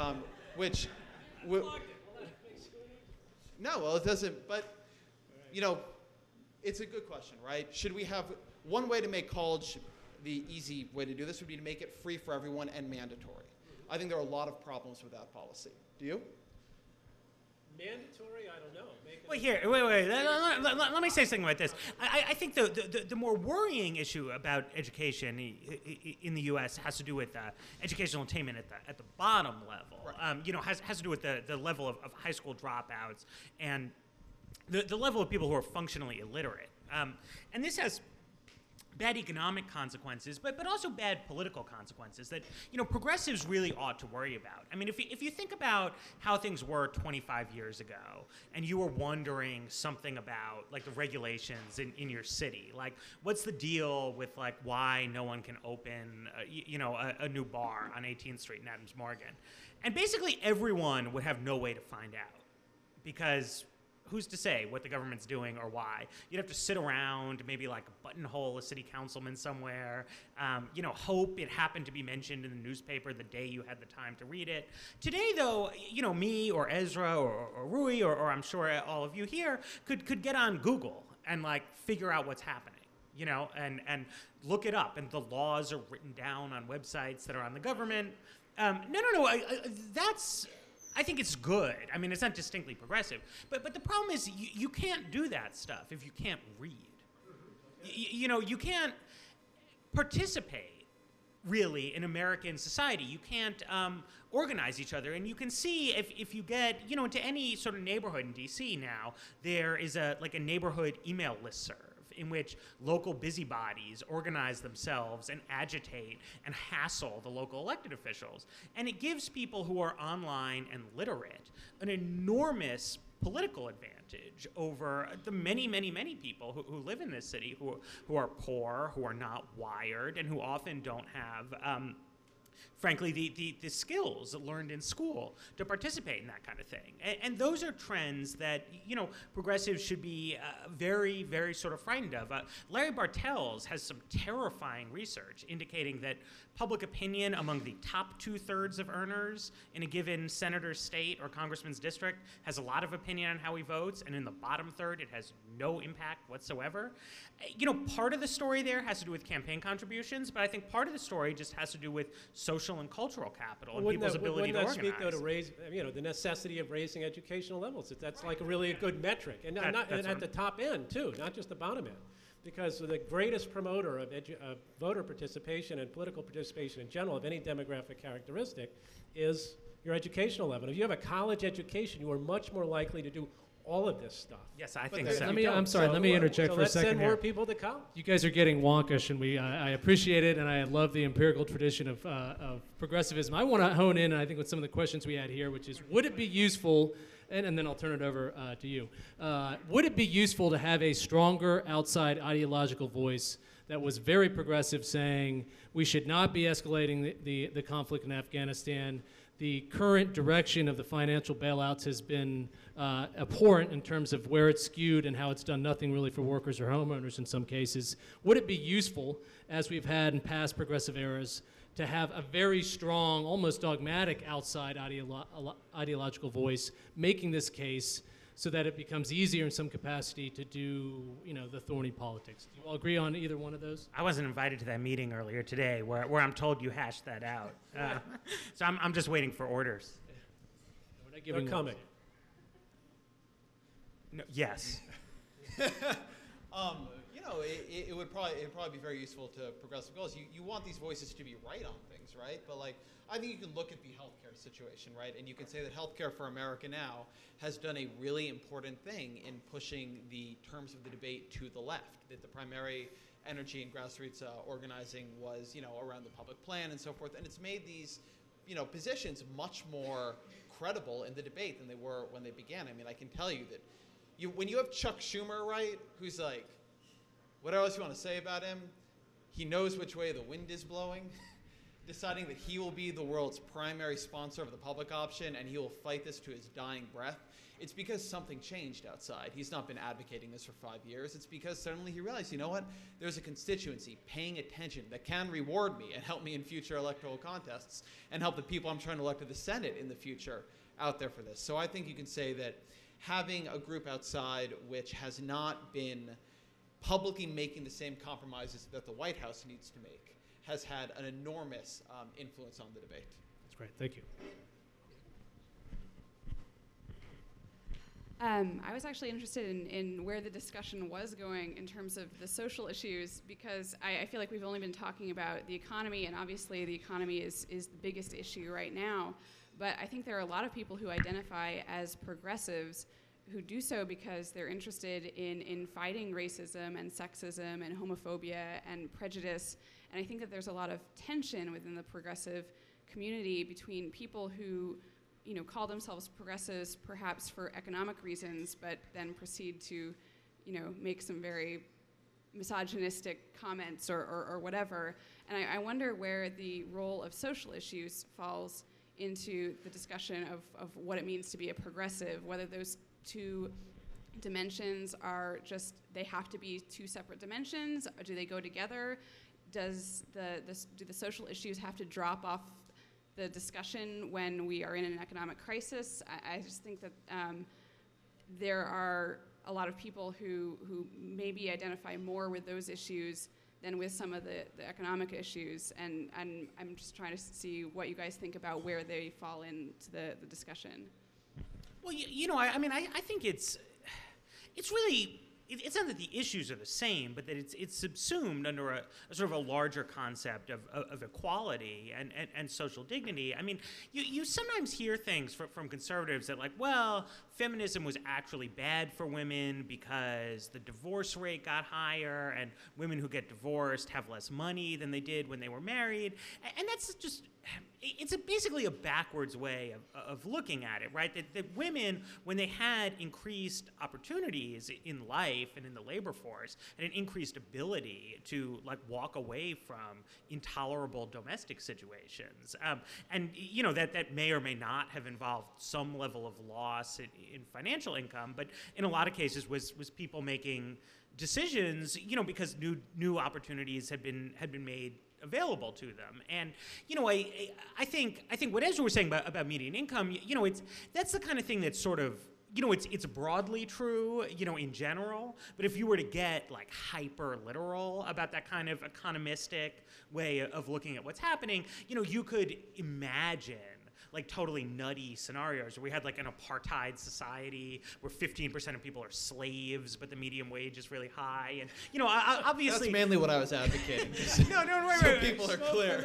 no, well, it doesn't, but, it's a good question, right? Should we have, one way to make college, the easy way to do this would be to make it free for everyone and mandatory. I think there are a lot of problems with that policy. Do you? Mandatory? I don't know. Make it Wait, let me say something about this. I think the more worrying issue about education in the U.S. has to do with educational attainment at the bottom level. Right. Has to do with the level of high school dropouts and the level of people who are functionally illiterate. And this has bad economic consequences, but also bad political consequences that progressives really ought to worry about. I mean, if you think about how things were 25 years ago, and you were wondering something about like the regulations in your city, like what's the deal with like why no one can open a new bar on 18th Street in Adams Morgan, and basically everyone would have no way to find out because who's to say what the government's doing or why? You'd have to sit around, maybe like buttonhole a city councilman somewhere, hope it happened to be mentioned in the newspaper the day you had the time to read it. Today, though, me or Ezra or Rui or I'm sure all of you here could get on Google and like figure out what's happening, and look it up. And the laws are written down on websites that are on the government. No. I think it's good. I mean, it's not distinctly progressive. But the problem is you can't do that stuff if you can't read. You can't participate, really, in American society. You can't organize each other. And you can see if you get, into any sort of neighborhood in D.C. now, there is a neighborhood email listserv in which local busybodies organize themselves and agitate and hassle the local elected officials. And it gives people who are online and literate an enormous political advantage over the many, many, many people who live in this city who are poor, who are not wired, and who often don't have frankly, the skills learned in school to participate in that kind of thing. And those are trends that, progressives should be very, very sort of frightened of. Larry Bartels has some terrifying research indicating that public opinion among the top 2/3 of earners in a given senator's state or congressman's district has a lot of opinion on how he votes, and in the bottom third, it has no impact whatsoever. Part of the story there has to do with campaign contributions, but I think part of the story just has to do with social and cultural capital and people's ability to organize. Wouldn't that speak, though, to raise, the necessity of raising educational levels? That's like really a good metric, and at the top end too, not just the bottom end, because the greatest promoter of voter participation and political participation in general of any demographic characteristic is your educational level. If you have a college education, you are much more likely to do all of this stuff. Yes, I think so. Let me interject for a second let's send more here. people to college. You guys are getting wonkish, and I appreciate it, and I love the empirical tradition of progressivism. I want to hone in, and I think with some of the questions we had here, which is, would it be useful, and then I'll turn it over to you, would it be useful to have a stronger outside ideological voice that was very progressive, saying we should not be escalating the conflict in Afghanistan? The current direction of the financial bailouts has been abhorrent in terms of where it's skewed and how it's done nothing really for workers or homeowners in some cases. Would it be useful, as we've had in past progressive eras, to have a very strong, almost dogmatic outside ideological voice making this case so that it becomes easier in some capacity to do, the thorny politics? Do you all agree on either one of those? I wasn't invited to that meeting earlier today where I'm told you hashed that out. So I'm just waiting for orders. We're not giving They're coming. No, yes. It would probably be very useful to progressive goals. You want these voices to be right on things, right? But I think you can look at the healthcare situation, right? And you can say that healthcare for America now has done a really important thing in pushing the terms of the debate to the left. That the primary energy and grassroots organizing was, around the public plan and so forth. And it's made these, positions much more credible in the debate than they were when they began. I mean, I can tell you that when you have Chuck Schumer, right, who's like, what else you want to say about him? He knows which way the wind is blowing, deciding that he will be the world's primary sponsor of the public option and he will fight this to his dying breath. It's because something changed outside. He's not been advocating this for 5 years. It's because suddenly he realized, there's a constituency paying attention that can reward me and help me in future electoral contests and help the people I'm trying to elect to the Senate in the future out there for this. So I think you can say that having a group outside which has not been publicly making the same compromises that the White House needs to make has had an enormous influence on the debate. Great, thank you. I was actually interested in where the discussion was going in terms of the social issues, because I feel like we've only been talking about the economy, and obviously the economy is the biggest issue right now. But I think there are a lot of people who identify as progressives who do so because they're interested in fighting racism and sexism and homophobia and prejudice. And I think that there's a lot of tension within the progressive community between people who call themselves progressives perhaps for economic reasons, but then proceed to, make some very misogynistic comments or whatever. And I wonder where the role of social issues falls into the discussion of what it means to be a progressive, whether those two dimensions are just, they have to be two separate dimensions, or do they go together? Do the social issues have to drop off the discussion when we are in an economic crisis? I just think that there are a lot of people who maybe identify more with those issues than with some of the economic issues, and I'm just trying to see what you guys think about where they fall into the discussion. Well, I think it's really, it's not that the issues are the same, but that it's subsumed under a sort of a larger concept of equality and social dignity. I mean, you sometimes hear things from conservatives that, like, well, feminism was actually bad for women because the divorce rate got higher, and women who get divorced have less money than they did when they were married. And that's just, it's basically a backwards way of looking at it, right? That women, when they had increased opportunities in life and in the labor force, and an increased ability to walk away from intolerable domestic situations, and that may or may not have involved some level of loss in financial income, but in a lot of cases was people making decisions, because new opportunities had been made available to them. And I think what Ezra was saying about median income, that's the kind of thing that's sort of, it's broadly true, in general, but if you were to get hyper literal about that kind of economistic way of looking at what's happening, you could imagine totally nutty scenarios where we had an apartheid society where 15% of people are slaves, but the median wage is really high. And, obviously... That's mainly what I was advocating. Right. People are clear.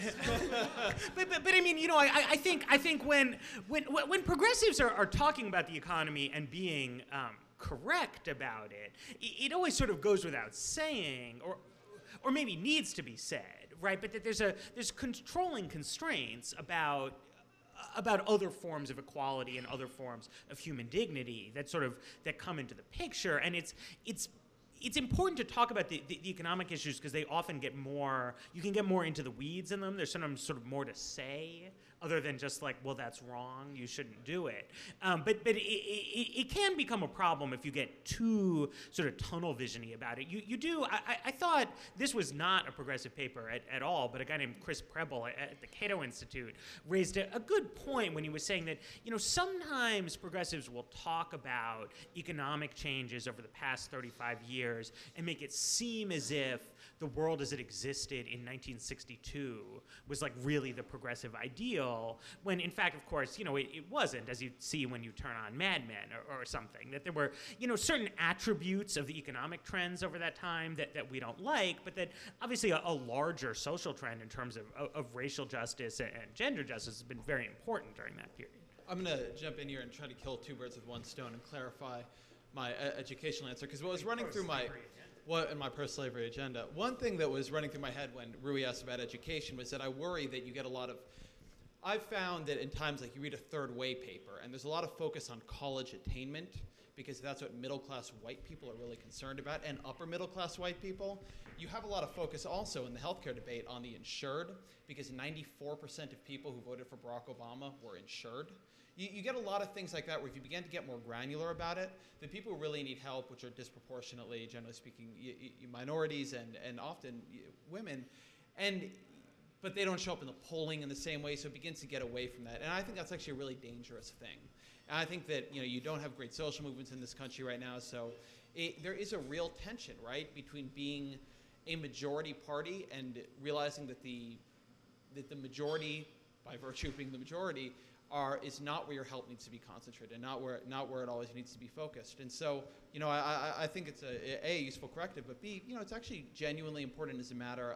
But I mean, I think when progressives are talking about the economy and being correct about it, it always sort of goes without saying, or maybe needs to be said, right? But that there's controlling constraints about other forms of equality and other forms of human dignity that come into the picture. And it's important to talk about the economic issues because they often you can get more into the weeds in them. There's sometimes sort of more to say other than just well, that's wrong, you shouldn't do it. But it can become a problem if you get too sort of tunnel vision-y about it. I thought this was not a progressive paper at all, but a guy named Chris Preble at the Cato Institute raised a good point when he was saying that, sometimes progressives will talk about economic changes over the past 35 years and make it seem as if the world as it existed in 1962 was really the progressive ideal, when in fact, of course, it wasn't, as you see when you turn on Mad Men or something, that there were, certain attributes of the economic trends over that time that we don't like, but that obviously a larger social trend in terms of racial justice and gender justice has been very important during that period. I'm going to jump in here and try to kill two birds with one stone and clarify my educational answer, because what was running through in my pro-slavery agenda, one thing that was running through my head when Rui asked about education was that I worry that you get a lot of, I've found that in times you read a third way paper, and there's a lot of focus on college attainment, because that's what middle-class white people are really concerned about, and upper middle-class white people. You have a lot of focus also in the healthcare debate on the insured, because 94% of people who voted for Barack Obama were insured. You get a lot of things like that where if you begin to get more granular about it, the people who really need help, which are disproportionately, generally speaking, minorities and often women, but they don't show up in the polling in the same way, so it begins to get away from that. And I think that's actually a really dangerous thing. And I think that you don't have great social movements in this country right now, so there is a real tension, right, between being a majority party and realizing that the majority by virtue of being the majority, is not where your help needs to be concentrated, not where it always needs to be focused. And so, I think it's a useful corrective, but B, it's actually genuinely important as a matter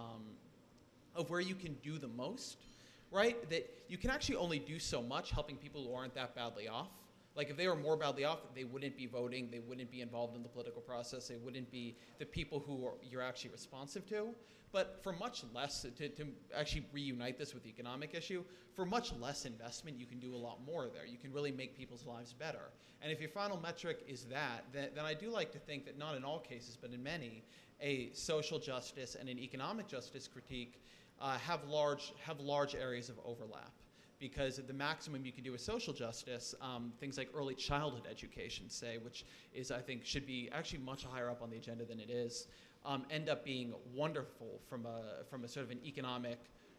of where you can do the most, right? That you can actually only do so much helping people who aren't that badly off. Like if they were more badly off, they wouldn't be voting, they wouldn't be involved in the political process, they wouldn't be the people who you're actually responsive to. But for much less, to actually reunite this with the economic issue, for much less investment, you can do a lot more there. You can really make people's lives better. And if your final metric is that, then I do like to think that not in all cases, but in many, a social justice and an economic justice critique have large areas of overlap. Because the maximum you can do with social justice, things like early childhood education, say, which is, I think, should be actually much higher up on the agenda than it is, end up being wonderful from a sort of an economic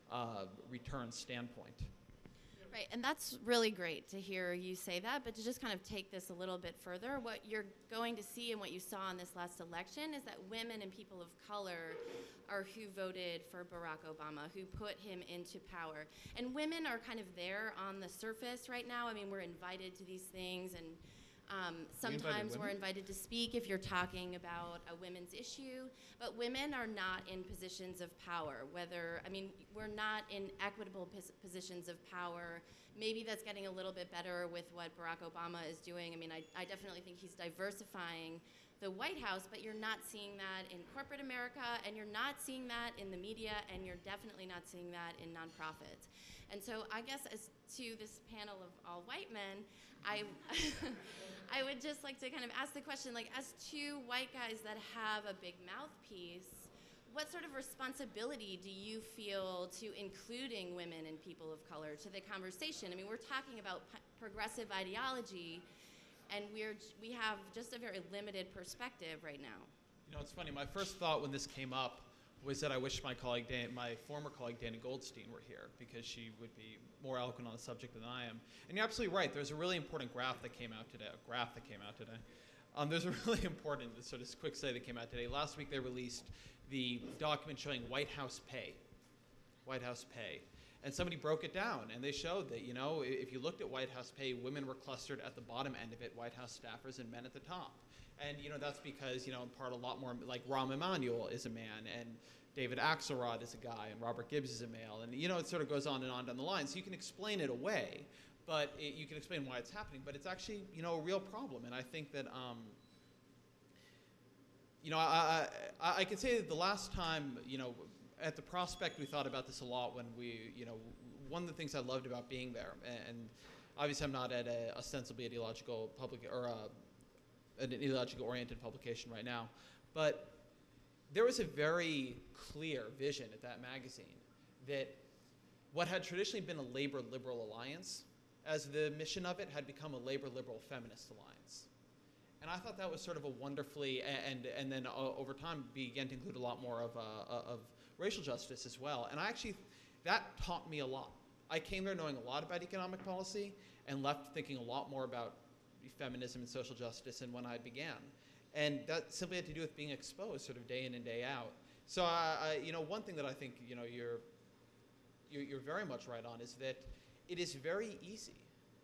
return standpoint. Right, and that's really great to hear you say that, but to just kind of take this a little bit further, what you're going to see and what you saw in this last election is that women and people of color are who voted for Barack Obama, who put him into power. And women are kind of there on the surface right now. I mean, we're invited to these things, and sometimes we're invited to speak if you're talking about a women's issue, but women are not in positions of power. We're not in equitable positions of power. Maybe that's getting a little bit better with what Barack Obama is doing. I mean, I definitely think he's diversifying the White House, but you're not seeing that in corporate America, and you're not seeing that in the media, and you're definitely not seeing that in nonprofits. And so I guess as to this panel of all white men, I would just like to kind of ask the question, like, as two white guys that have a big mouthpiece, what sort of responsibility do you feel to including women and people of color to the conversation? I mean, we're talking about progressive ideology, and we have just a very limited perspective right now. It's funny. My first thought when this came up was that I wish my former colleague Dana Goldstein were here, because she would be more eloquent on the subject than I am. And you're absolutely right. There's a really important graph that came out today. There's a really important sort of quick study that came out today. Last week they released the document showing White House pay. And somebody broke it down, and they showed that, if you looked at White House pay, women were clustered at the bottom end of it, White House staffers, and men at the top. And, that's because, in part a lot more, like Rahm Emanuel is a man, and David Axelrod is a guy, and Robert Gibbs is a male, and, it sort of goes on down the line. So you can explain it away, but you can explain why it's happening, but it's actually, a real problem. And I think that, I can say that the last time, at the Prospect, we thought about this a lot when one of the things I loved about being there, and obviously I'm not at ostensibly ideological an ideological-oriented publication right now, but there was a very clear vision at that magazine that what had traditionally been a labor-liberal alliance, as the mission of it, had become a labor-liberal feminist alliance. And I thought that was sort of a wonderfully, and then over time began to include a lot more of racial justice as well. And that taught me a lot. I came there knowing a lot about economic policy and left thinking a lot more about feminism and social justice than when I began. And that simply had to do with being exposed sort of day in and day out. So, one thing that I think, you're very much right on is that it is very easy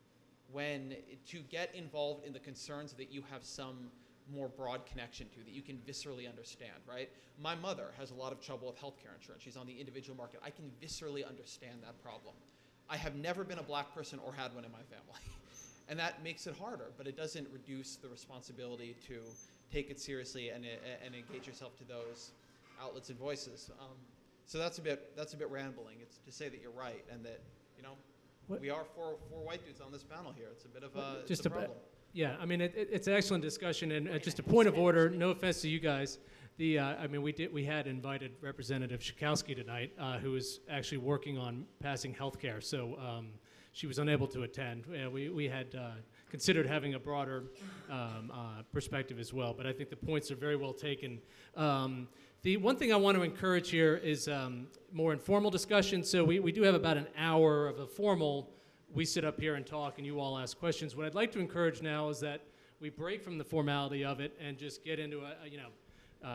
to get involved in the concerns that you have some more broad connection to, that you can viscerally understand, right? My mother has a lot of trouble with healthcare insurance. She's on the individual market. I can viscerally understand that problem. I have never been a black person or had one in my family. And that makes it harder, but it doesn't reduce the responsibility to take it seriously and engage yourself to those outlets and voices. So that's a bit rambling. It's to say that you're right, and that we are four white dudes on this panel here. It's a bit of a problem. Yeah, I mean it's an excellent discussion, and just a point of order. No offense to you guys. We had invited Representative Schakowsky tonight, who is actually working on passing health care. So. She was unable to attend. We had considered having a broader perspective as well, but I think the points are very well taken. The one thing I want to encourage here is more informal discussion. So we do have about an hour of a formal, we sit up here and talk and you all ask questions. What I'd like to encourage now is that we break from the formality of it and just get into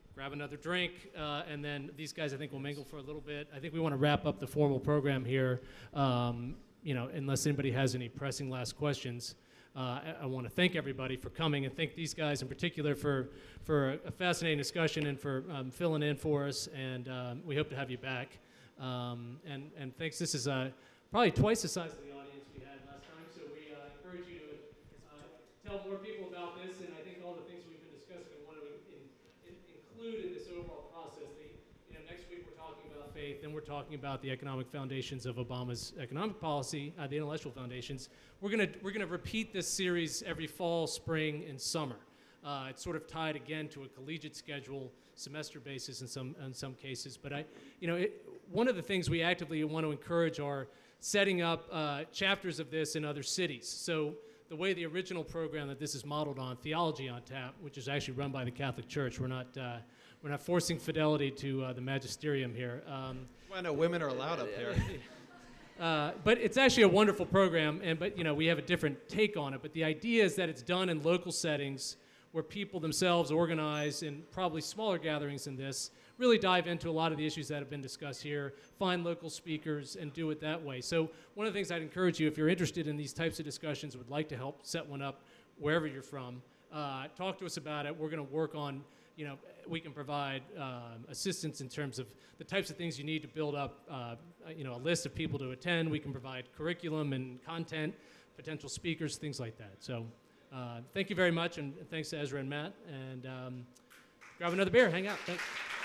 grab another drink, and then these guys, I think, will mingle for a little bit. I think we want to wrap up the formal program here, unless anybody has any pressing last questions. I want to thank everybody for coming, and thank these guys in particular for a fascinating discussion and for filling in for us, and we hope to have you back. And thanks. This is probably twice the size of the audience we had last time, so we encourage you to tell more people about this, and I think all the things we've been discussing we want to include in this overall process. Next week we're talking about faith, then we're talking about the economic foundations of Obama's economic policy, the intellectual foundations. We're gonna repeat this series every fall, spring, and summer. It's sort of tied again to a collegiate schedule, semester basis in some cases. But one of the things we actively want to encourage are setting up chapters of this in other cities. So the way the original program that this is modeled on, Theology on Tap, which is actually run by the Catholic Church, we're not forcing fidelity to the magisterium here. Well, no, women are allowed up here. But it's actually a wonderful program, but we have a different take on it. But the idea is that it's done in local settings where people themselves organize in probably smaller gatherings than this, really dive into a lot of the issues that have been discussed here, find local speakers, and do it that way. So one of the things I'd encourage you, if you're interested in these types of discussions, would like to help set one up wherever you're from, talk to us about it. We're going to work on, we can provide assistance in terms of the types of things you need to build up, a list of people to attend. We can provide curriculum and content, potential speakers, things like that. So thank you very much, and thanks to Ezra and Matt. And grab another beer, hang out. Thanks.